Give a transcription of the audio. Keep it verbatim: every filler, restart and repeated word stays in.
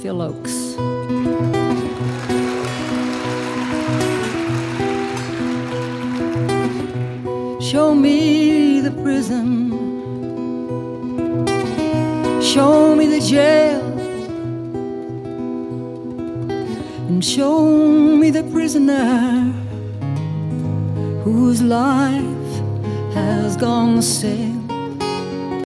Phil Oakes. Show me the prison, show me the jail, and show me the prisoner whose life has gone to sail.